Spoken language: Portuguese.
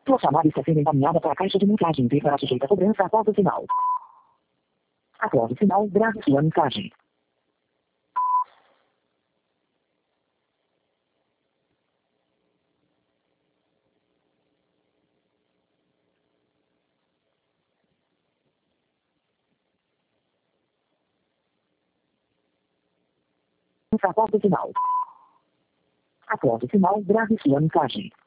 Sua chamada está sendo encaminhada para a caixa de mensagem e será sujeita a cobrança após o sinal. Após o sinal, grave sua mensagem. Após o sinal. Após o sinal, grave sua mensagem.